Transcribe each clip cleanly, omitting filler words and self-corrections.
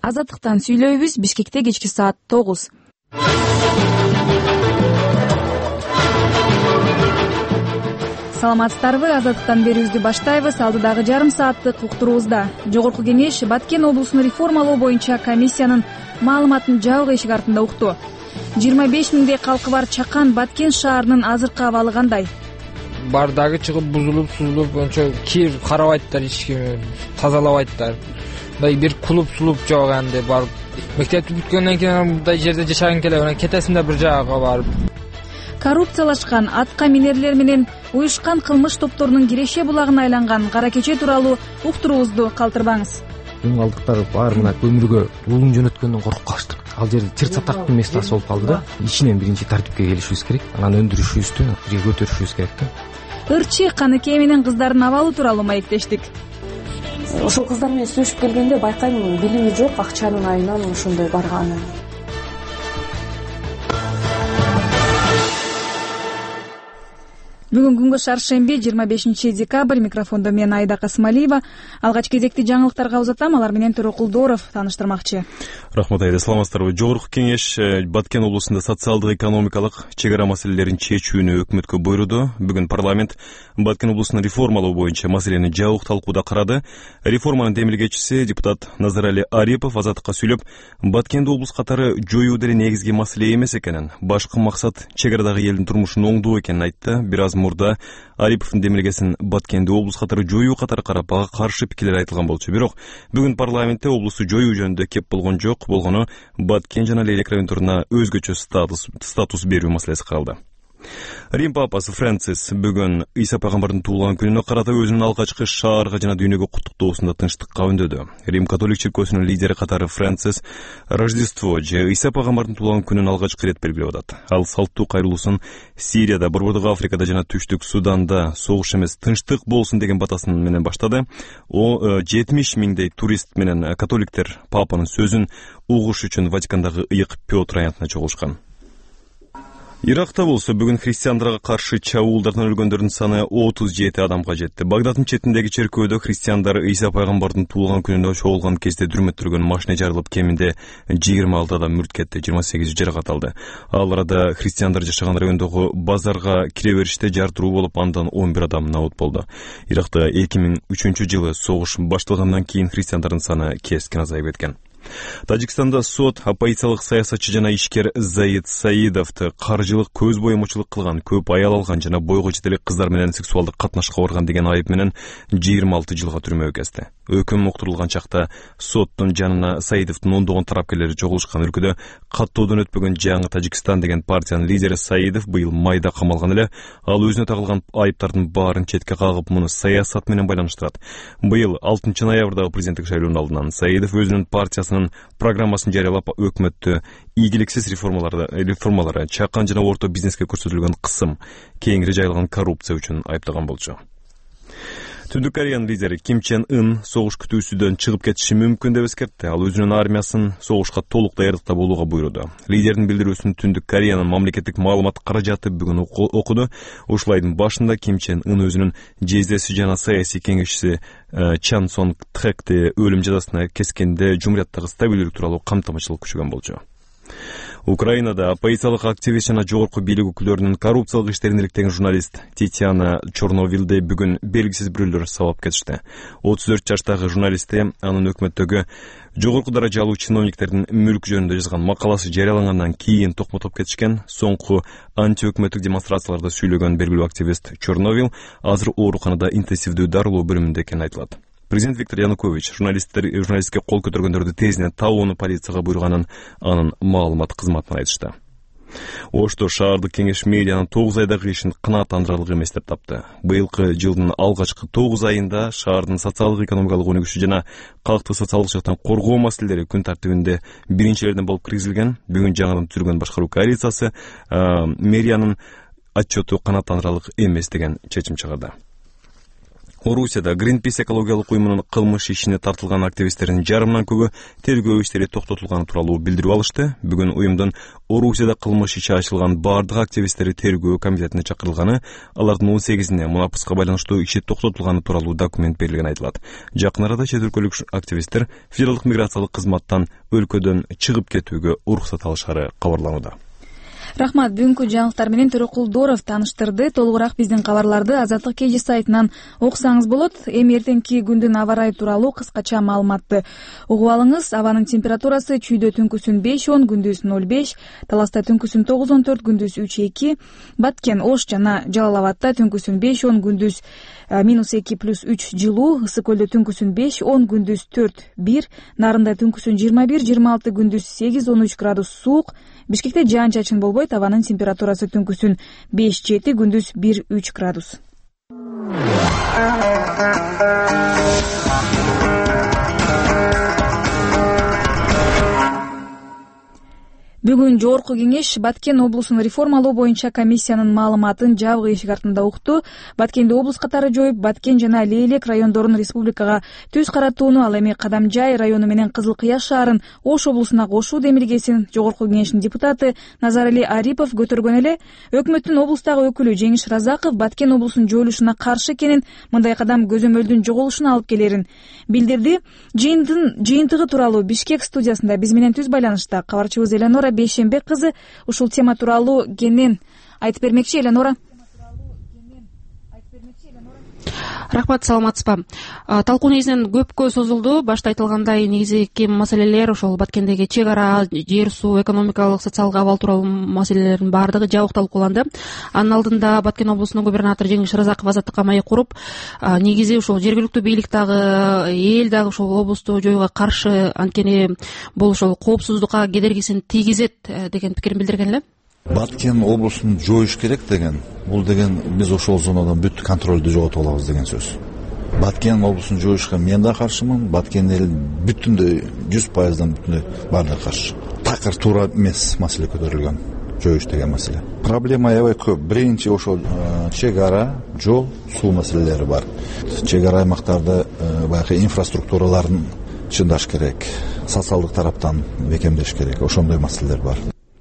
Азаттыктан сүйлөйбүз. Бишкекте кечки саат 9. Саламатсыздарбы? Азаттыктан берүүбүздү баштайбыз. Алдыдагы жарым сааттык уктуруубузда Жогорку кеңеш Баткен облусун реформалоо боюнча комиссиянын маалыматын жабык эшик артында укту. 25 миңдей калкы бар Чакан Баткен шаарынын азыркы абалы кандай? Бардагы чыгып бузулуп, сузулуп, ончо кир карабайттар, эч ким тазалабайттар. Мындай бир кулуп жок анде барып. Мектепти бүткөндөн кийин мындай жерде жашагың келет, анан кетесиң да бир жагага барып. Коррупциялашкан атка минерлер менен уюшкан кылмыш топторунун киреше булагына айланган кара кече тууралуу уктуруубузду калтырбаңыз. Калдыктар баарына көмүргө улун жөнөткөндөн коркуп калыштык. Ал жерде чыр-чатактын местасы болуп калды да. Ичинен биринчи тартипке келишибиз керек, анан өндүрүшүбүздү бирге көтөрүшүбүз керек да. Ырчы Каныкей менен кыздардын абалы тууралуу маектештик. Ошол кыздар менен сүйлөшүп келгенде байкайм, билими жок, акчанын айынан ошондой барганын. Бүгүн күнгө шаршемби 25 декабрь. Микрофондо мен Айда Касымалиева. Алгач кезекти жаңылыктарга узатам, алар менен Төрө Кулдоров таныштырмакчы. Рахмат Айда, саламатсыздарбы? Жогорку кеңеш Баткен облусунда социалдык экономикалык чек ара маселелерин чечүүнү өкмөткө буйруду. Бүгүн парламент Баткен облусун реформалоо боюнча маселени жабык талкууда карады. Реформанын демилгечиси депутат Назарали Арипов азаттыкка сүйлөп, Баткенди облус катары жоюу деле негизги маселе эмес экенин, башкы максат чек арадагы элдин турмушун оңдоо экенин айтты. Бир аз мурда Ариповдун демилгесин Баткенди облус катары жоюу катары карап, ага каршы пикирлер айтылган болчу. Бирок бүгүн парламентте облусту жоюу жөнүндө кеп болгон жок. Болгону Баткен жана Лейлек райондоруна өзгөчө статус берүү маселеси каралды. Рим папасы Францис бүгүн Иса пайгамбардын туулган күнүнө карата өзүнүн алгачкы шаарга жана дүйнөгө куттуктоосунда тынчтыкка үндөдү. Рим католик чиркөөсүнүн лидери катары Францис Рождество же Иса пайгамбардын туулган күнүн алгачкы ирет белгилеп атат. Ал салттуу кайрылуусун Сирияда, Борбордук Африкада жана Түштүк Суданда согуш эмес тынчтык болсун деген батасын менен баштады. 70 миңдей турист менен католиктер папанын сөзүн угуш үчүн Ватикандагы ыйык Петр аянтына чогулушкан. Иракта болсо бүгүн христиандарга каршы чабуулдардан өлгөндөрдүн саны 37 адамга жетти. Багдаддын четиндеги черкөөдө христиандар Иса пайгамбардын туулган күнүнө чогулган кезде дүрмөттөргөн машина жарылып, кеминде 26 адам мүрт кетти, 28 жаракат алды. Ал арада христиандар жашаган райондогу базарга кире бериште жартыруу болуп, андан 11 адам набыт болду. Иракта 2003-жылы согуш башталгандан кийин христиандардын саны кескен азайып кеткен. Тажикстанда сот оппозициялык саясатчы жана ишкер Заид Саидовду каржылык көз боемочулук кылган, көп аял алган жана бойго жетелик кыздар менен сексуалдык катнашка барган деген айып менен 26 жылга түрмөгө кезди. Өкүм уктурулган чакта соттун жанына Саидовдун ондогон тарапкерлери чогулушкан. Өлкөдө каттоодон өтпөгөн жаңы Тажикстан деген партиянын лидери Саидов быйыл майда камалган эле. Ал өзүнө тагылган айыптардын баарын четке кагып, муну саясат менен байланыштырат. Быйыл 6 ноябрдагы президенттик шайлоонун алдынан Саидов өзүнүн партиясынын программасын жарыялап, өкмөттү ийгиликсиз реформалары, чакан жана орто бизнеске көрсөтүлгөн кысым, кеңири жайылган коррупция үчүн айыптаган болчу. Түндүк Кореянын лидери Ким Чен Ын согуш күтүүсүдөн чыгып кетиши мүмкүн деп эскертти. Ал өзүнүн армиясын согушка толук даярдыкта болууга буйруду. Лидердин билдирүүсүн Түндүк Кореянын мамлекеттик маалымат каражаты бүгүн окуду. Ушул айдын башында Ким Чен Ын өзүнүн жездеси жана саясий кеңешчиси Чан Сон Тхэкти өлүм жазасына кескенде жумурияттагы стабилдүүлүк тууралуу камтамашылык күчөгөн болчу. Украинада оппозициялык активист жана жогорку бийлик өкүлдөрүнүн коррупциялык иштерин иликтеген журналист Татьяна Чорновилди бүгүн белгисиз бирөөлөр сабап кетишти. 34 жаштагы журналистти анын өкмөттөгү жогорку даражалуу чиновниктердин мүлк жөнүндө жазган макаласы жарыялангандан кийин токмотоп кетишкен. Соңку антиөкмөттүк демонстрацияларда сүйлөгөн белгилүү активист Чорновил азыр ооруканада интенсивдүү дарылоо бөлүмүндө экени айтылат. Президент Виктор Янукович журналистке кол көтөргөндөрдү тезинен табууну полицияга буйруганын анын маалымат кызматынан айтышты. Ошто шаардык кеңеш медианын 9 айдагы ишин кынааттандырарлык эмес деп тапты. Быйылкы жылдын алгачкы 9 айында шаардын социалдык экономикалык өнүгүшү жана калкты социалдык жактан коргоо маселелери күн тартибинде биринчилерден болуп киргизилген. Бүгүн жаңыдан түзүлгөн башкаруу коалициясы мэриянын отчету канааттандырарлык эмес деген чечим чыгарды. Орусияда Greenpeace экологиялык уюмунун кылмыш ишине тартылган активисттердин жарымынан көбү тергөө иштери токтотулганы тууралуу билдирүү алышты. Бүгүн уюмдун Орусияда кылмыш иши ачылган бардык активисттери тергөө комитетине чакырылганы, алардын 18-ине мунапыска байланыштуу иши токтотулганы тууралуу документ берилгени айтылат. Жакын арада чет өлкөлүк активисттер федералдык миграциялык кызматтан өлкөдөн чыгып кетүүгө уруксат алышары кабарланууда. Рахмат, бүгүнкү жаңылыктар менен Төрөкулдоров тааныштырды. Толугураак биздин кабарларды Азаттык KG сайтынан окусаңыз болот. Эми эртеңки күндүн аба ырайы тууралуу кыскача маалыматты угуп алыңыз. Абанын температурасы чүйдө түнкүсүн 5-10, күндүз 0-5, Таласта түнкүсүн 9-14, күндүз 3-2, Баткен, Ош жана Жалал Абадта түнкүсүн 5-10, күндүз -2+3 жылуу, Ысык көлдө түнкүсүн 5-10, күндүз 4-1, Нарында түнкүсүн 21-26, күндүз 8-13 градус суук, Бишкекте жаан-чачын болбойт, абанын температурасы түнкүсүн 5-7, күндүз 1-3 градус. Бүгүн Жогорку кеңеш Баткен облусун реформалоо боюнча комиссиянын маалыматын жабык эшик артында укту. Баткенди облус катары жоюп, Баткен жана Лейлек райондорун республикага түз каратууну, ал эми Кадамжай району менен Кызыл Кыяш шаарын Ош облусуна кошуу демилгесин Жогорку кеңештин депутаты Назарали Арипов көтөргөн эле. Өкмөттүн облустагы өкүлү Жеңиш Разаков Баткен облусунун жоюлушуна каршы экенин, мындай кадам көзөмөлдүн жоголушуна алып келерин билдирди. Жыйынтыгы тууралуу Бишкек студиясында биз менен түз байланышта кабарчыбыз Элеонора Бейшенбек кызы ушул тема тууралуу кенен айтып бермекчи. Элеонора. Рахмат, саламатсызбы. Талкуу негизинен көпкө созулду. Башта айтылгандай, негизги маселелер ошол Баткендеги чек ара, жер суу, экономикалык, социалдык абал тууралуу маселелердин баардыгы жабык талкууланды. Анын алдында Баткен облусунун губернатору Жеңиш Разаков азаттыкка маек куруп, негизи ошол жергиликтүү бийлик дагы, эл дагы ошол облусту жоюуга каршы, анткени бул ошол коопсуздукка кедергисин тийгизет деген пикирин билдирген эле. Баткен облусун жоюш керек деген, бул деген биз ошол зонадан бүт контролду жоготуп алабыз деген сөз. Баткен облусун жоюшка мен да каршымын, Баткен эл бүтүндөй 100%дан бүтүндөй баардыгы каршы. Такыр туура эмес маселе көтөрүлгөн, жоюш деген маселе. Проблема аябай көп. Биринчи ошол чек ара, жол, суу маселелери бар. Чек ара аймактарда баягы инфраструктураларын чындаш керек, социалдык тараптан бекемдеш керек. Ошондой маселелер бар.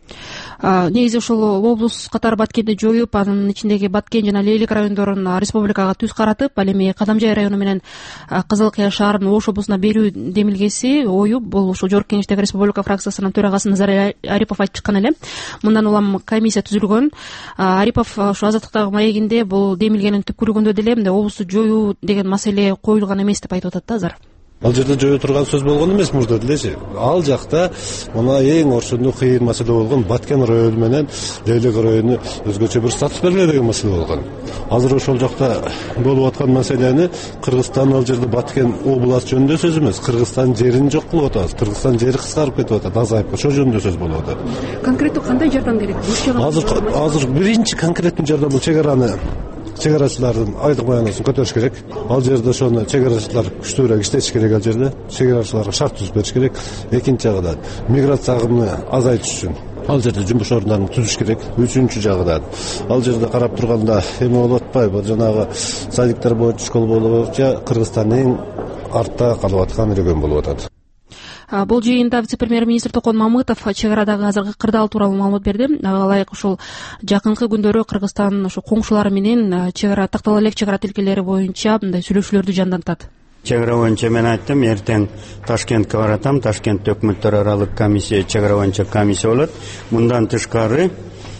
Негизи ошол облус катары Баткенди жоюп, анын ичиндеги Баткен жана Лейлек райондорун республикага түз каратып, ал эми Кадамжай району менен Кызыл Кыяш шаарын Ош облусуна берүү демилгеси ою бул ушул Жогорку кеңештеги республика фракциясынын төрагасы Назарали Арипов айтып чыккан эле. Мындан улам комиссия түзүлгөн. Арипов ошо азаттыктагы маегинде бул демилгенин түп көргөндө деле облусту жоюу деген маселе коюлган эмес деп айтып атат да азыр. Ал жерде жое турган сөз болгон эмес мурда делечи. Ал жакта мына эң орчундуу кыйын маселе болгон Баткен району менен Лейлек району өзгөчө бир статус бергиле деген маселе болгон. Азыр ошол жакта болуп аткан маселени Кыргызстан ал жерде Баткен область жөнүндө сөз эмес, Кыргызстан жерин жок кылып атабыз. Кыргызстан жери кыскарып кетип атат, азайып, ошол жөнүндө сөз болуп атат. Конкреттүү кандай жардам керек? Азыр биринчи конкреттүү жардам бул чек арачылардын айлык маянасын көтөрүш керек. Ал жерде ошону чек арачылар күчтүүрөөк иштеш керек. Ал жерде чек арачыларга шарт түзүп бериш керек. Экинчи жагынан миграция агымын азайтыш үчүн ал жерде жумуш ордундарын түзүш керек. Үчүнчү жагынан ал жерде карап турганда эме болуп атпайбы, жанагы садиктер боюнча, школа боюнча Кыргызстандын артта калып аткан регион болуп атат. Бул жыйында вице-премьер-министр Токон Мамытов чек арадагы азыркы кырдаал тууралуу маалымат берди. Ага ылайык ушул жакынкы күндөрү Кыргызстан ошо коңшулары менен чек ара тактала элек чек ара тилкелери боюнча мындай сүйлөшүүлөрдү жандантат. Чек ара боюнча мен айттым, эртең Ташкентке баратам. Ташкентте өкмөттөр аралык комиссия, чек ара боюнча комиссия болот. Мындан тышкары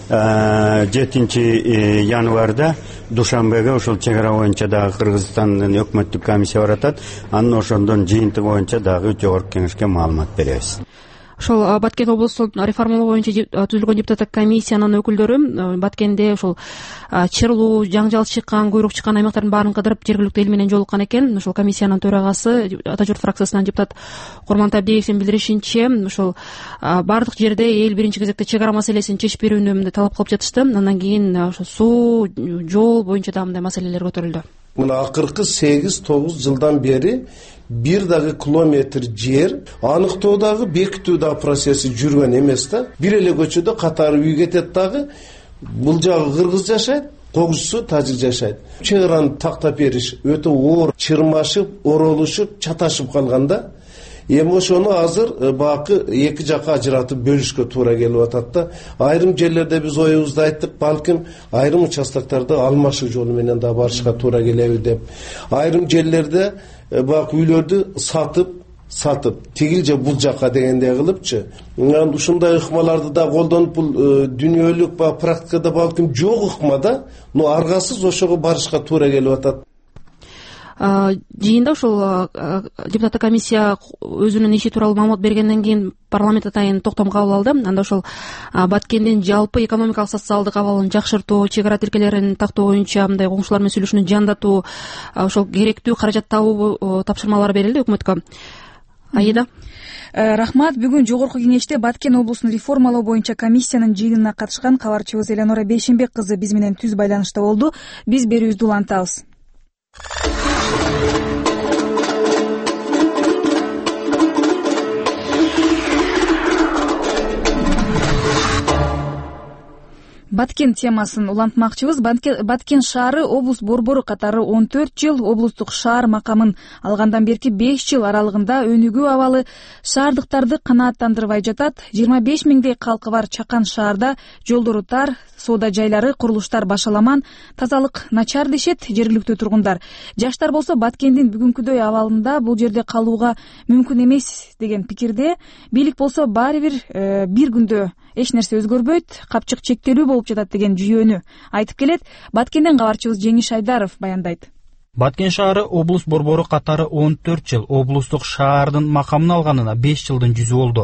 7 январда Душанбеге ошол чек ара боюнча дагы Кыргызстандын өкмөттүк комиссия баратат. Анын ошондон жыйынтыгы боюнча дагы Жогорку кеңешке маалымат беребиз. Ошол Баткен облустун реформалоо боюнча түзүлгөн депутаттык комиссиянын өкүлдөрү Баткенде ошол чырлуу, жаңжал чыккан, куйрук чыккан аймактардын баарын кыдырып жергиликтүү эл менен жолуккан экен. Ошол комиссиянын төрагасы Ата журт фракциясынан депутат Курман Табдиевдин билдиришинче, ошол баардык жерде эл биринчи кезекте чек ара маселесин чечип берүүнү талап кылып жатышты. Андан кийин ошо суу, жол боюнча да мындай маселелер көтөрүлдү. Мына акыркы 8-9 жылдан бери бир дагы километр жер аныктоо дагы бекитүү да процесси жүргөн эмес да. Бир эле көчөдө катары үй кетет дагы. Бул жагы кыргыз жашайт, тогузусу тажик жашайт. Чек араны тактап бериш өтө оор, чырмашып, оролушуп, чаташып калганда эми ошону азыр бакы эки жакка ажыратып бөлүшкө туура келип атат да. Айрым жерлерде биз оюбузду айттык, балким айрым участоктордо алмашуу жолу менен да барышка туура келеби деп. Айрым жерлерде бак үйлөрдү сатып тигил же бул жакка дегендей кылыпчы. Ушундай ыкмаларды да колдонуп бул дүйнөлүк практикада балким жок ыкма да, но аргасыз ошого барышка туура келип атат. Жыйында ушул депутаттык комиссия өзүнүн иши тууралуу маалымат бергенден кийин парламент атайын токтом кабыл алды. Анда ошол Баткендин жалпы экономикалык социалдык абалын жакшыртуу, чек ара тилкелерин тактоо боюнча мындай коңшулар менен сүйлөшүүнү жандатуу, ошол керектүү каражат табуу тапшырмалары берилди өкмөткө. Аида, рахмат. Бүгүн жогорку кеңеште Баткен облусун реформалоо боюнча комиссиянын жыйынына катышкан кабарчыбыз Эленора Бейшенбек кызы биз менен түз байланышта болду. Биз берүүбүздү улантабыз. Баткен темасын улантмакчыбыз. Баткен шаары облус борбору катары 14 жыл, облустук шаар макамын алгандан берки 5 жыл аралыгында өнүгүү абалы шаардыктарды канааттандырбай жатат. 25 миңдей калкы бар чакан шаарда жолдору тар, соода жайлары, курулуштар башаламан, тазалык начар дешет жергиликтүү тургундар. Жаштар болсо Баткендин бүгүнкүдөй абалында бул жерде калууга мүмкүн эмес деген пикирде. Бийлик болсо баары бир күндө эч нерсе өзгөрбөйт, капчык чектелүү болуп жатат деген жүйөнү айтып келет. Баткенден кабарчыбыз Жеңиш Айдаров баяндайт. Баткен шаары облус борбору катары 14 жыл, облустук шаардын макамын алганына 5 жылдын жүзү болду.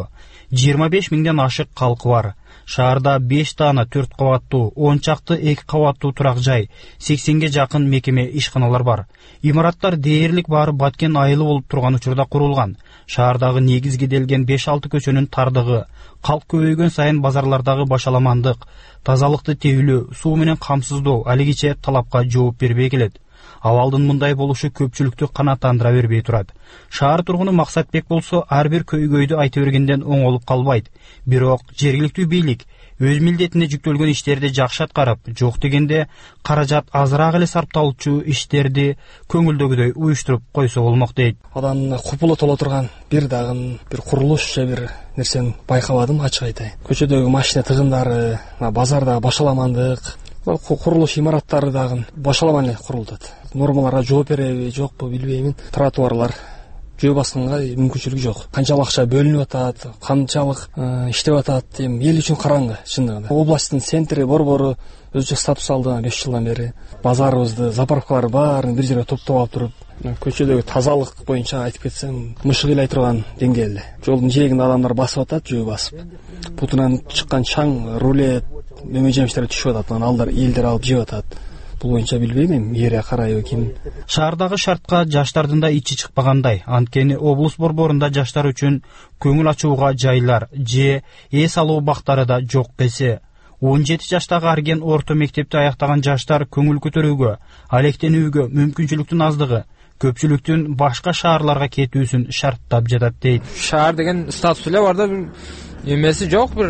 25 миңден ашык калкы бар. Шаарда 5 таана 4 кабаттуу, 10 чакты 2 кабаттуу турак жай, 80ге жакын мекеме ишканалар бар. Имараттар дээрлик баары Баткен айылы болуп турган учурда курулган. Шаардагы негизги делген 5-6 көчөнүн тардыгы, калк көбөйгөн сайын базарлардагы башаламандык, тазалыкты тейлөө, суу менен камсыздоо алигиче талапка жооп бербей келет. Абалдын мындай болушу көпчүлүктү канааттандыра бербей турат. Шаар тургуну Максатбек болсо ар бир көйгөйдү айта бергенден оңолуп калбайт. Бирок жергиликтүү бийлик өз милдетине жүктөлгөн иштерди жакшы аткарып, жок дегенде каражат азыраак эле сарпталчу иштерди көңүлдөгүдөй уюштуруп койсо болмок дейт. Одан купулу толо турган бир дагы бир курулуш же бир нерсени байкабадым, ачык айтайын. Көчөдөгү машина тыгындары, базарда башаламандык, курулуш имараттары дагы башаламан эле курултат. Нормаларга жооп береби, жокпу билбеймин. Тротуарлар жөө басканга мүмкүнчүлүгү жок. Канчалык акча бөлүнүп атат, канчалык иштеп атат, эми эл үчүн караңгы чындыгында. Областтын центри борбору өзү статус алды 5 жылдан бери. Базарыбызды, заправкалар баарын бир жерге топтоп алып туруп, көчөдөгү тазалык боюнча айтып кетсем, мышык ыйлай турган деңгээлде. Жолдун жээгинде адамдар басып атат, жөө басып. Бутунан чыккан чаң, рулет, мөмө жемиштер түшүп атат, анан алдар элдер алып жеп атат. Бул боюнча билбейм, эре карайбы ким. Шаардагы шартка жаштардын да ичи чыкпагандай. Анткени облус борборунда жаштар үчүн көңүл ачууга жайлар же эс алуу бактары да жок десе. 17 жаштагы арген орто мектепти аяктаган жаштар көңүл көтөрүүгө, алектенүүгө мүмкүнчүлүктүн аздыгы көпчүлүктүн башка шаарларга кетүүсүн шарттап жатат дейт. Шаар деген статус эле бар да, эмеси жок, бир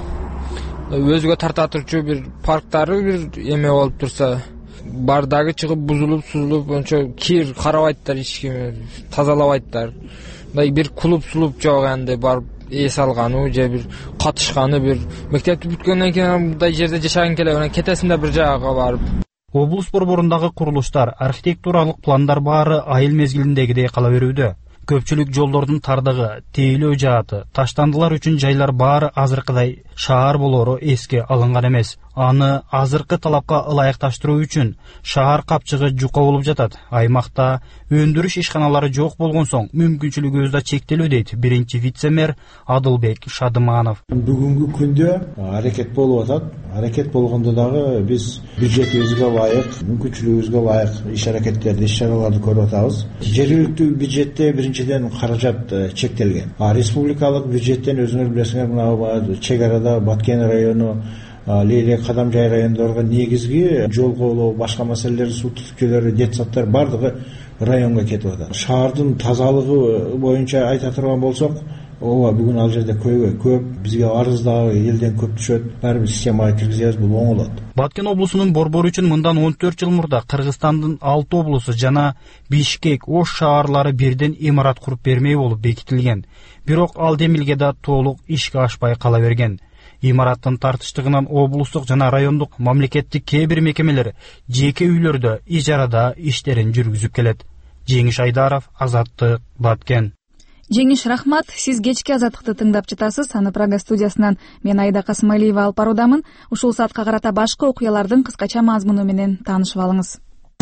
өзгө тарта турчу бир парктары бир эме болуп турса, бардагы чыгып бузулуп, сузулуп, ончо кир карабайттар, эч ким тазалабайттар. Мындай бир клуб-сулуп жок энди барып эс алгану же бир катышканы, бир мектепти бүткөндөн кийин мындай жерде жашаган келе, анан кетесиң да бир жагага барып. Облус борборундагы курулуштар, архитектуралык пландар баары айыл мезгилиндегидей кала берүүдө. Көпчүлүк жолдордун тардыгы, тейлөө жааты, таштандылар үчүн жайлар баары азыркыдай шаар болору эске алынган эмес. Аны азыркы талапка ылайыкташтыруу үчүн шаар капчыгы жука болуп жатат. Аймакта өндүрүш ишканалары жок болгон соң мүмкүнчүлүгүбүз да чектелүү дейт биринчи вице-мэр Адылбек Шадыманов. Бүгүнкү күндө аракет болуп атат. Аракет болгондо дагы биз бюджетибизге ылайык, мүмкүнчүлүгүбүзгө ылайык иш-аракеттерди, иш-чараларды көрүп атабыз. Жергиликтүү бюджетте биринчиден каражат чектелген. Республикалык бюджеттен өзүңөр билесиңер, мына чек арада Баткен району, Лейлек, Кадамжай райондорго негизги жол коолоо, башка маселелер, суу түтүкчөлөрү, детсаддар бардыгы районго кетип атат. Шаардын тазалыгы боюнча айта турган болсок, ооба бүгүн ал жерде көп бизге арыз дагы элден көп түшөт. Баары бир системага киргизебиз, бул оңолот. Баткен облусунун борбору үчүн мындан 14 жыл мурда Кыргызстандын 6 облусу жана Бишкек, Ош шаарлары бирден имарат куруп бермей болуп бекитилген. Бирок ал демилге да толук ишке ашпай кала берген. Имараттын тартыштыгынан облустук жана райондук мамлекеттик кээ бир мекемелер жеке үйлөрдө ижарада иштерин жүргүзүп келет. Жеңиш Айдаров, Азаттык, Баткен. Жеңиш, рахмат. Сиз кечки Азаттыкты тыңдап жатасыз. Аны Прага студиясынан мен Айда Касымалиева алып баруудамын. Ушул саатка карата башка окуялардын кыскача мазмуну менен таанышып алыңыз.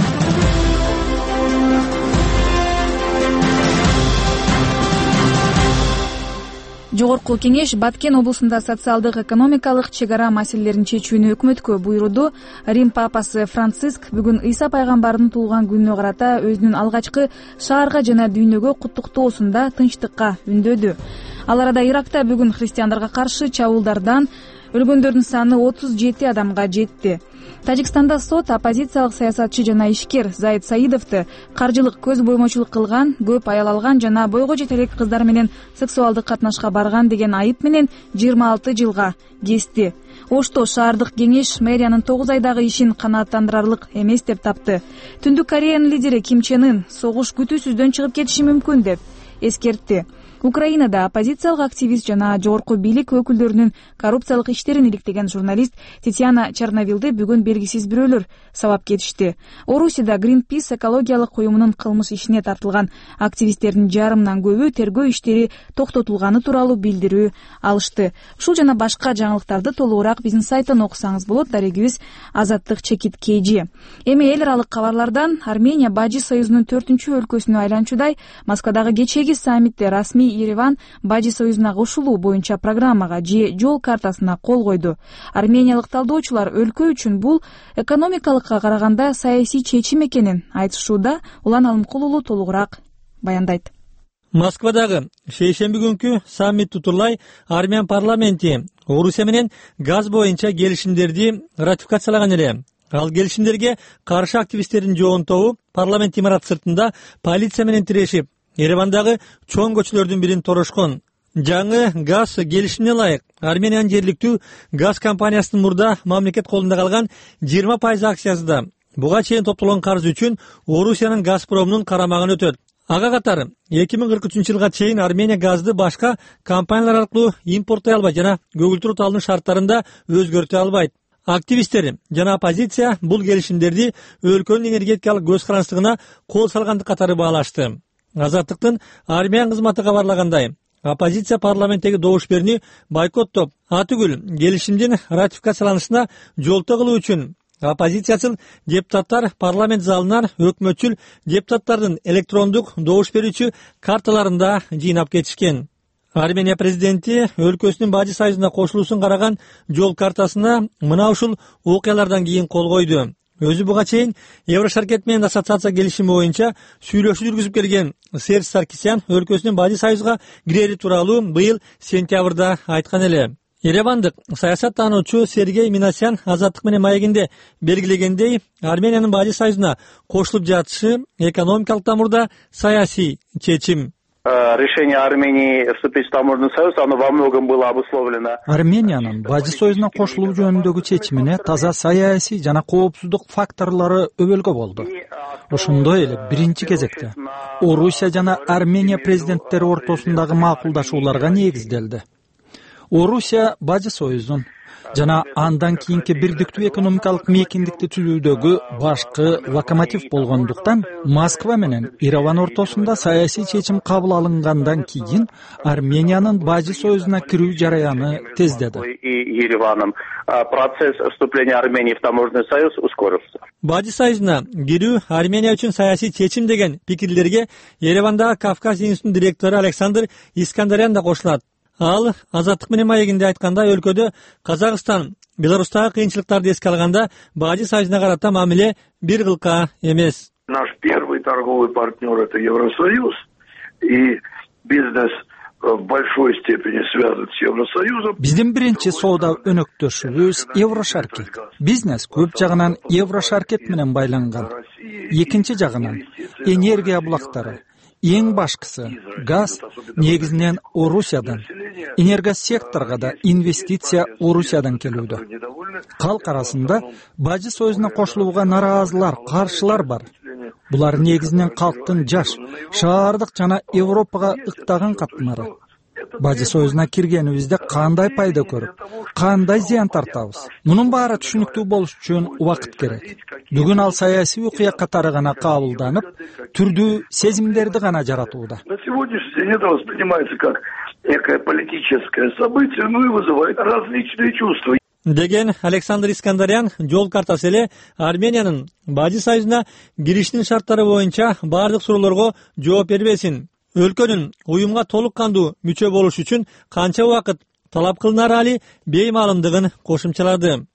Жогорку кеңеш Баткен облусунда социалдык экономикалык чек ара маселелерин чечүүнү өкмөткө буйруду. Рим папасы Франциск бүгүн Ыйса пайгамбардын туулган күнүнө карата өзүнүн алгачкы шаарга жана дүйнөгө куттуктоосунда тынчтыкка үндөдү. Ал арада Иракта бүгүн христиандарга каршы чабуулдардан өлгөндөрдүн саны 37 адамга жетти. Тажикстанда сот оппозициялык саясатчы жана ишкер Заид Саидовду каржылык көз боймочулук кылган, көп аял алган жана бойго жете элек кыздар менен сексуалдык катнашка барган деген айып менен 26 жылга кести. Ошто шаардык кеңеш мэриянын 9 айдагы ишин канааттандырарлык эмес деп тапты. Түндүк Кореянын лидери Ким Чен Ын согуш күтүүсүздөн чыгып кетиши мүмкүн деп эскертти. Украинада оппозициялык активист жана жогорку бийлик өкүлдөрүнүн коррупциялык иштерин иликтеген журналист Татьяна Черновилды бүгүн белгисиз бирөөлөр сабап кетишти. Орусияда Greenpeace экологиялык коюмунун кылмыш ишине тартылган активисттердин жарымынан көбү тергөө иштери токтотулганы тууралуу билдирүү алышты. Ушул жана башка жаңылыктарды толугураак биздин сайттан окусаңыз болот. Дарегибиз Азаттык чекит KG. Эми эл аралык кабарлардан Армения Бажы союзунун 4-чү өлкөсүнө айланчудай Москвадагы кечеги саммитте расмий Ереван Бажы союзуна кошулуу боюнча программага же жол картасына кол койду. Армениялык талдоочулар өлкө үчүн бул экономикалыкка караганда саясий чечим экенин айтышууда. Улан Алымкул уулу толугураак баяндайт. Москвадагы шейшемби күнкү саммит тутурлай Армян парламенти Орусия менен газ боюнча келишимдерди ратификациялаган эле. Ал келишимдерге каршы активисттердин жоонтобу парламент имараты сыртында полиция менен тирешип, Еревандагы чоң көчөлөрдүн бирин торошкон. Жаңы газ келишимине ылайык Армениянын жергиликтүү газ компаниясынын мурда мамлекет колунда калган 20% акциясы да буга чейин топтолгон карыз үчүн Орусиянын Газпромунун карамагына өтөт. Ага катары 2043 жылга чейин Армения газды башка компаниялар аркылуу импорттой албайт жана көгүлтүрүү талдын шарттарында өзгөртө албайт. Активисттер жана оппозиция бул келишимдерди өлкөнүн энергетикалык көз карандысына кол салгандык катары баалашты. Азаттыктын Армян кызматы кабарлагандай, оппозиция парламенттеги добуш берүүнү бойкоттоп, атүгүл келишимдин ратификацияланышына жолтоо кылуу үчүн оппозициячыл депутаттар парламент залынан өкмөтчүл депутаттардын электрондук добуш берүүчү карталарында жыйнап кетишкен. Армения президенти өлкөсүнүн Бажы союзуна кошулуусун караган жол картасына мына ушул окуялардан кийин кол койду. Өзү буга чейин Еврошаркет менен ассоциация келишими боюнча сүйлөшүү жүргүзүп келген Серж Саркисян өлкөсүнүн Бажы союзга кирери тууралуу быйыл сентябрда айткан эле. Еревандык саясаттануучу Сергей Минасян Азаттык менен маегинде белгилегендей, Армениянын Бажы союзуна кошулуп жатышы экономикалык тамырда саясий чечим. Решение Армении вступить в таможенный союз, оно во многом было обусловлено. Армениянын Бажы союзуна кошулуу жөнүндөгү чечимине таза саясий жана коопсуздук факторлору өбөлгө болду. Ошондой эле биринчи кезекте Орусия жана Армения президенттери ортосундагы макулдашууларга негизделди. Орусия Бажы союзун жана андан кийинки бирдиктүү экономикалык мейкиндикти түзүүдөгү башкы локомотив болгондуктан Москва менен Ереван ортосунда саясий чечим кабыл алынгандан кийин Армениянын Бажы союзуна кирүү жараяны тездеди. Процесс вступления Армении в таможенный союз ускорился. Бажы союзуна кирүү Армения үчүн саясий чечим деген пикирлерге Еревандагы Кавказ институтунун директору Александр Искандарян да кошулат. Ал Азаттык менен маегинде айтканда өлкөдө Казакстан, Беларустагы кыйынчылыктарды эске алганда Бажы союзуна карата мамиле бир кылка эмес. Наш первый торговый партнер — это Евросоюз, и бизнес в большой степени связан с Евросоюзом. Биздин биринчи соода өнөктөшүбүз Еврошаркет. Бизнес көп жагынан Еврошаркет менен байланган. Экинчи жагынан энергия булактары, эң башкысы газ негизинен Орусиядан, энергосекторго да инвестиция Орусиядан келүүдө. Калк арасында Бажы союзуна кошулууга нараазылар, каршылар бар. Булар негизинен калктын жаш, шаардык жана Европага ыктаган катмары. Бажы союзуна киргенибизде кандай пайда көрүп, кандай зыян тартабыз? Мунун баары түшүнүктүү болуш үчүн убакыт керек. Бүгүн ал саясий окуя катары гана кабылданып, түрдүү сезимдерди гана жаратууда. На сегодняшний день это воспринимается как некое политическое событие, и вызывает различные чувства. Деген Александр Искандарян жол картасы эле Армениянын Бажы союзуна киришинин шарттары боюнча бардык суроолорго жооп бербесин. Өлкөнүн уюмга толук кандуу мүчө болуш үчүн канча убакыт талап кылынары али беймаалымдыгын кошумчалады.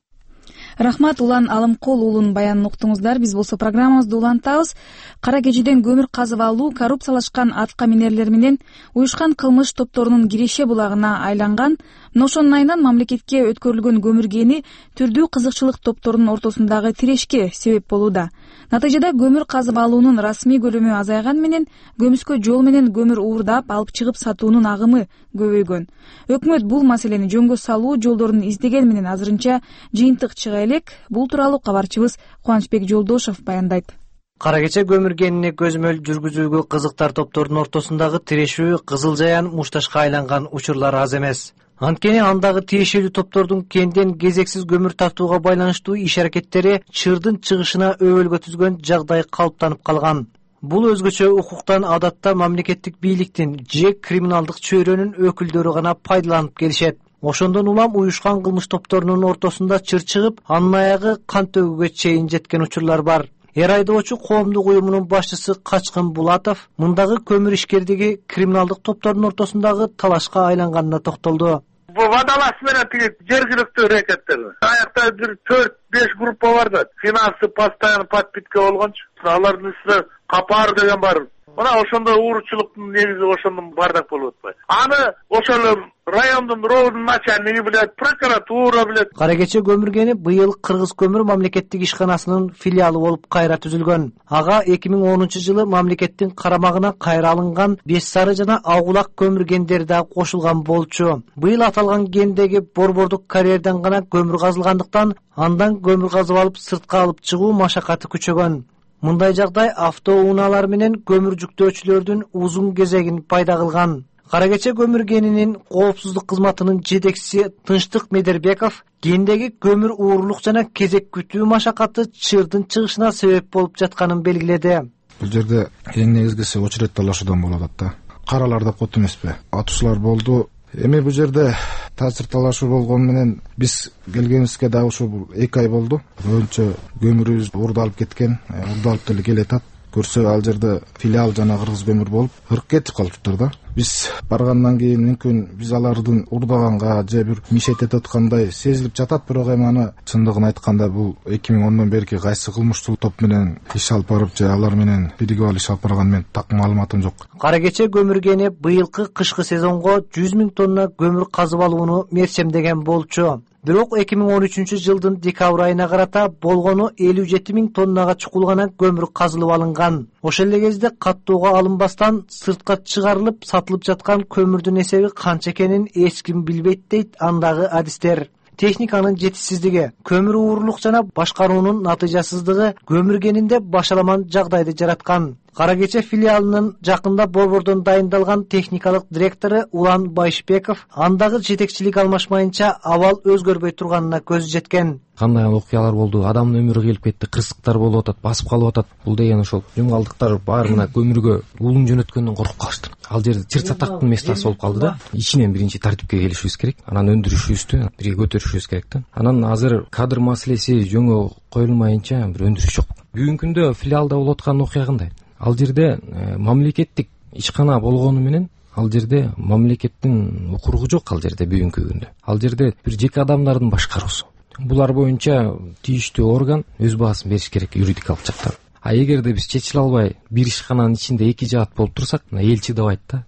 Рахмат Улан Алымкол уулунун баянын уктуңуздар. Биз болсо программабызды улантабыз. Кара кечиден көмүр казып алуу, коррупциялашкан атка минерлер менен уюшкан кылмыш топторунун киреше булагына айланган. Ошонун айынан мамлекетке өткөрүлгөн көмүр кени түрдүү кызыкчылык топторунун ортосундагы тирешке себеп болууда. Натыйжада көмүр казып алуунун расмий көлөмү азайган менен көмүскө жол менен көмүр уурдап алып чыгып сатуунун агымы көбөйгөн. Өкмөт бул маселени жөнгө салуу жолдорун издеген менен азырынча жыйынтык чыга элек. Бул тууралуу кабарчыбыз Кубанычбек Жолдошов баяндайт. Кара кече көмүр кенине көзөмөл жүргүзүүгө кызыктар топтордун ортосундагы тирешүү Кызыл Жаян мушташка айланган учурлар аз эмес. Анткени андагы тиешелүү топтордун кенден кезексиз көмүр тартууга байланыштуу иш-аракеттери чырдын чыгышына өбөлгө түзгөн жагдай калыптанып калган. Бул өзгөчө укуктан адатта мамлекеттик бийликтин же криминалдык чөйрөнүн өкүлдөрү гана пайдаланып келишет. Ошондон улам уюшкан кылмыш топторунун ортосунда чыр чыгып, анын аягы кан төгүүгө чейин жеткен учурлар бар. Эр айдоочу коомдук уюмунун башчысы Качкын Булатов мындагы көмүр ишкердиги криминалдык топтордун ортосундагы талашка айланганына токтолду. Водолаз менен тиги жергиликтүү рекеттер. Аякта бир 4-5 группа бар да. Финансы постоянно подпитка болгончу. Алардын үстүнө капар деген бар. Мына ошондо ууручулуктун негизи ошондон бардак болуп атпайбы. Аны ошол райондун роудун начальниги билет, прокуратура билет. Кара кече көмүр кени быйыл Кыргыз көмүр мамлекеттик ишканасынын филиалы болуп кайра түзүлгөн. Ага 2010-жылы мамлекеттин карамагына кайра алынган Беш Сары жана Агулак көмүр кендери да кошулган болчу. Быйыл аталган кендеги борбордук карьерден гана көмүр казылгандыктан андан көмүр казып алып сыртка алып чыгуу машакаты күчөгөн. Мындай жагдай автоунaalар менен көмүр жүктөөчүлөрдүн узун кезегин пайда кылган. Кара кече көмүр кенинин коопсуздук кызматынын жетекчиси Тынчтык Медербеков кендеги көмүр уурулук жана кезек күтүү машакаты чырдын чыгышына себеп болуп жатканын белгиледи. Бул жерде эң негизгиси очередь талашуудан болуп атат да. Каралар да кот эмеспи? Атуушулар болду. Эми бул жерде таасир талашуу болгону менен биз келгенибизге да ушул 2 ай болду. Көбүнчө көмүрүбүз уурдалып кеткен, уурдалып деле келатат. Көрсө ал жерде филиал жана Кыргыз көмүр болуп ырк кетип калыптыр да. Биз баргандан кийин мүмкүн биз алардын уурдаганга же бир мишет этип аткандай сезилип жатат, бирок эми аны чындыгын айтканда бул 2010дон берки кайсы кылмыштуу топ менен иш алып барып же алар менен биригип алып иш алып барган мен так маалыматым жок. Кара кече көмүр кени быйылкы кышкы сезонго 100 000 тонна көмүр казып алууну мерчемдеген болчу. Бирок 2013-жылдын декабрь айына карата болгону 57 000 тоннага чукул гана көмүр казылып алынган. Ошол эле кезде каттоого алынбастан сыртка чыгарылып сатылып жаткан көмүрдүн эсеби канча экенин эч ким билбейт дейт андагы адистер. Техниканын жетишсиздиги, көмүр уурулук жана башкаруунун натыйжасыздыгы көмүр кенинде башаламан жагдайды жараткан. Кара кече филиалынын жакында борбордон дайындалган техникалык директору Улан Байшбеков андагы жетекчилик алмашмайынча абал өзгөрбөй турганына көзү жеткен. Кандай окуялар болду, адамдын өмүрү келип кетти, кырсыктар болуп атат, басып калып атат. Бул деген ошол жумгалдыктар баары мына көмүргө улун жөнөткөндөн коркуп калышты. Ал жерде чыр-чатактын местасы болуп калды да. Ичинен биринчи тартипке келишибиз керек, анан өндүрүшүбүздү бирге көтөрүшүбүз керек да. Анан азыр кадр маселеси жөнгө коюлмайынча бир өндүрүш жок. Бүгүнкү күндө филиалда болуп аткан окуя кандай? Ал жерде мамлекеттик ишкана болгону менен ал жерде мамлекеттин укуругу жок ал жерде бүгүнкү күндө. Ал жерде бир жеке адамдардын башкаруусу. Булар боюнча тийиштүү орган өз баасын бериш керек юридикалык жактан. А эгерде биз чечиле албай бир ишкананын ичинде 2 жаат болуп турсак, элчи дабайт да.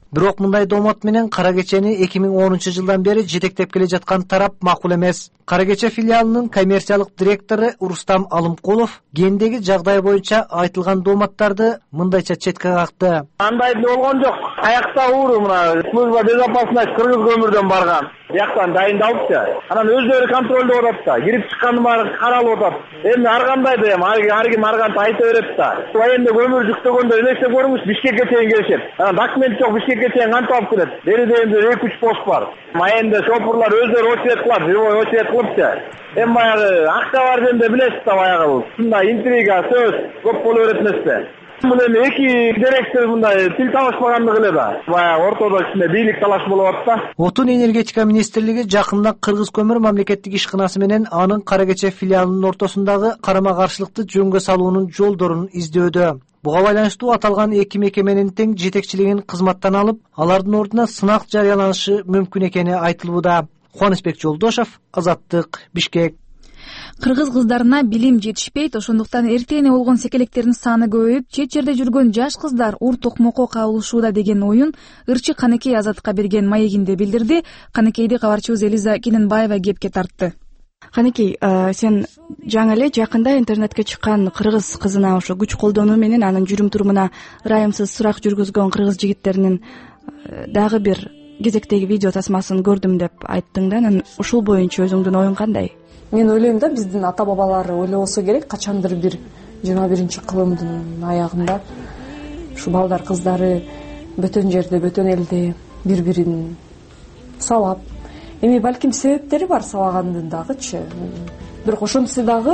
Бирок мындай доомот менен Кара Кечени 2010-жылдан бери жетектеп келе жаткан тарап макул эмес. Кара Кече филиалынын коммерциялык директору Рустам Алымкулов кендеги жагдай боюнча айтылган дооматтарды мындайча четке какты. Андай болгон жок. Аякта ууру мына служба безопасности кыргыз көмүрдөн барган. Бияктан дайындалыпчы. Анан өздөрү контролдоп атат да. Кирип чыкканын баары каралып атат. Эми ар кандай да эми ар ким арганты айта берет да. Военде көмүр жүктөгөндө элестеп көрүңүз, Бишкекке чейин келишет. Анан документ жок, Бишкекке чейин кантип алып келет? Бериде эми 2-3 пост бар. Майенде шопурлар өздөрү очерет кылат, живой очерет кылыпчы. Эми баягы акча бар жерде билесиз да, баягы ушундай интрига, сөз көп боло берет эмеспи? Бул эми эки директор мындай тил табышпагандыгы эле да. Баягы ортодо ичинде бийлик талаш болуп атат да. Отун энергетика министрлиги жакында Кыргыз көмүр мамлекеттик ишканасы менен анын Кара Кече филиалынын ортосундагы карама каршылыкты жөнгө салуунун жолдорун издөөдө. Буга байланыштуу аталган эки мекеменин тең жетекчилигин кызматтан алып, алардын ордуна сынак жарыяланышы мүмкүн экени айтылууда. Кубанычбек Жолдошов, Азаттык, Бишкек. Кыргыз кыздарына билим жетишпейт, ошондуктан эртене болгон секелектердин саны көбөйүп, чет жерде жүргөн жаш кыздар ур токмокко кабылышууда деген оюн ырчы Канекей Азаттыкка берген маегинде билдирди. Канекейди кабарчыбыз Элиза Кененбаева кепке тартты. Канекей, сен жаңы эле жакында интернетке чыккан кыргыз кызына ошо күч колдонуу менен анын жүрүм турумуна ырайымсыз сурак жүргүзгөн кыргыз жигиттеринин дагы бир кезектеги видео тасмасын көрдүм деп айттың да. Анан ушул боюнча өзүңдүн оюң кандай? Мен ойлойм да, биздин ата бабалар ойлобосо керек, качандыр бир 21-кылымдын аягында ушу балдар кыздары бөтөн жерде, бөтөн элде бири-бирин сабап, эми балким себептери бар сабагандын дагычы. Бирок ошонусу дагы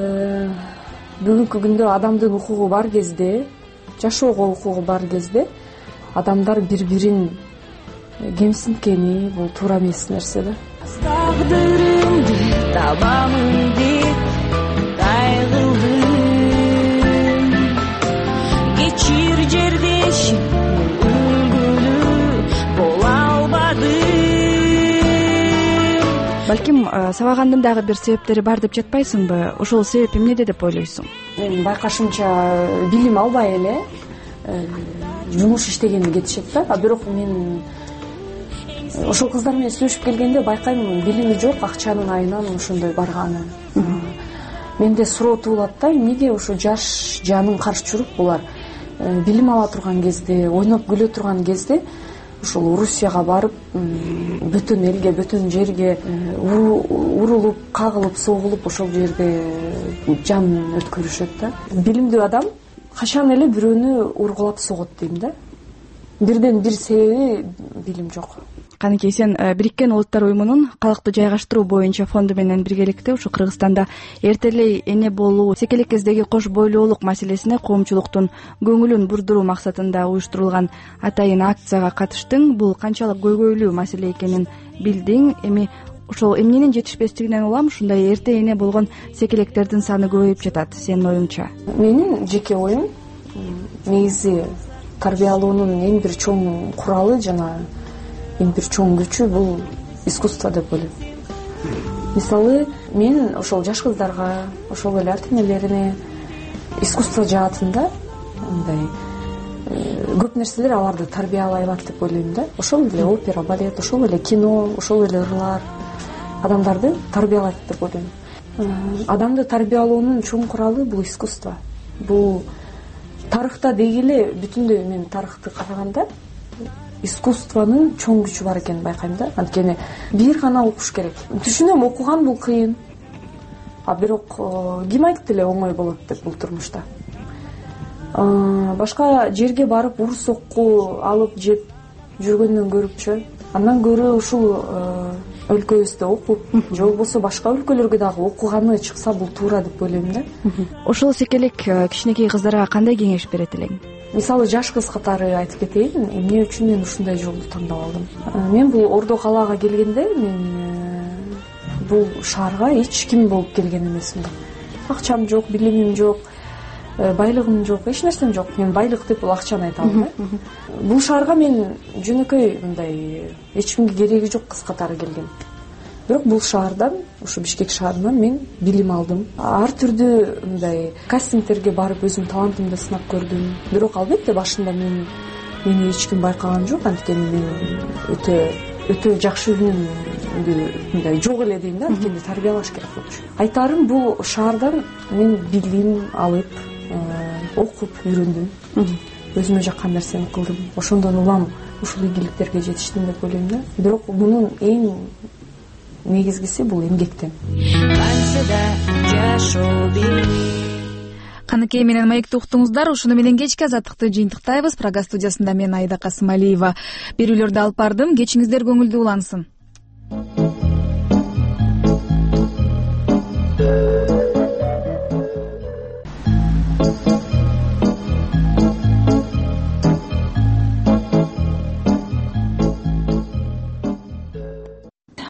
бүгүнкү күндө адамдын укугу бар кезде, жашоого укугу бар кезде адамдар бири-бирин кемсинткени бул туура эмес нерсе да. Тагдырымды табамын деп кайгылдым, кечир жердешим өлгөлү боло албадым. Балким сабагандын дагы бир себептери бар деп жатпайсыңбы? Ошол себеп эмнеде деп ойлойсуң? Мен байкашымча билим албай эле жумуш иштегенди кетишет да. Бирок мен ошол кыздар менен сүйлөшүп келгенде байкайм, билими жок, акчанын айынан ошондой барганы. Менде суроо туулат да, эмнеге ошо жаш жанын каршы чуруп булар билим ала турган кезде, ойноп күлө турган кезде ошол Орусияга барып, бөтөн элге, бөтөн жерге урулуп, кагылып, согулуп ошол жерде жан өткөрүшөт да. Билимдүү адам качан эле бирөөнү ургулап согот дейм да. Бирден бир себеби билим жок. Канекей, сен Бириккен Улуттар уюмунун калкты жайгаштыруу боюнча фонду менен биргеликте ушу Кыргызстанда эртелей эне болуу, секелек кездеги кош бойлуулук маселесине коомчулуктун көңүлүн бурдуруу максатында уюштурулган атайын акцияга катыштың. Бул канчалык көйгөйлүү маселе экенин билдиң. Эми ошол эмненин жетишпестигинен улам ушундай эрте эне болгон секелектердин саны көбөйүп жатат, сенин оюңча? Менин жеке оюм, негизи тарбиялоонун эң бир чоң куралы жана эң бир чоң күчү бул искусство деп ойлойм. Мисалы, мен ошол жаш кыздарга, ошол эле ата энелерине искусство жаатында мындай көп нерселер аларды тарбиялай алат деп ойлойм да. Ошол эле опера, балет, ошол эле кино, ошол эле ырлар адамдарды тарбиялайт деп ойлойм. Адамды тарбиялоонун чоң куралы бул искусство. Бул тарыхта дегеле бүтүндөй мен тарыхты караганда искусствонун чоң күчү бар экенин байкайм да. Анткени бир гана окуш керек. Түшүнөм, окуган бул кыйын. Бирок ким айтты эле оңой болот деп бул турмушта. Башка жерге барып ур сокку алып жеп жүргөндөн көрүпчү, андан көрө ушул өлкөбүздө окуп, же болбосо башка өлкөлөргө дагы окуганы чыкса бул туура деп ойлойм да. Ошол секелек кичинекей кыздарга кандай кеңеш берет элең? Мисалы, жаш кыз катары айтып кетейин, эмне үчүн мен ушундай жолду тандап алдым. Мен бул Ордо калаага келгенде, мен бул шаарга эч ким болуп келген эмесмин. Акчам жок, билимим жок, байлыгым жок, эч нерсем жок. Мен байлык деп бул акчаны айта алам да. Бул шаарга мен жөнөкөй мындай эч кимге кереги жок кыз катары келгем. Бирок бул шаардан, ушу Бишкек шаарынан мен билим алдым. Ар түрдүү мындай кастингтерге барып өзүм талантымды сынап көрдүм. Бирок албетте башында мен мени эч ким байкаган жок, анткени мен өтө жакшы үнүмдү мындай жок эле дейм да, анткени тарбиялаш керек болчу. Айтарым, бул шаардан мен билим алып, окуп үйрөндүм, өзүмө жаккан нерсени кылдым, ошондон улам ушул ийгиликтерге жетиштим деп ойлойм да. Бирок мунун эң негизгиси бул эмгектен. Каныкей менен маекти уктуңуздар. Ушуну менен кечки азаттыкты жыйынтыктайбыз. Прага студиясында мен Айда Касымалиева берүүлөрдү алып бардым. Кечиңиздер көңүлдүү улансын.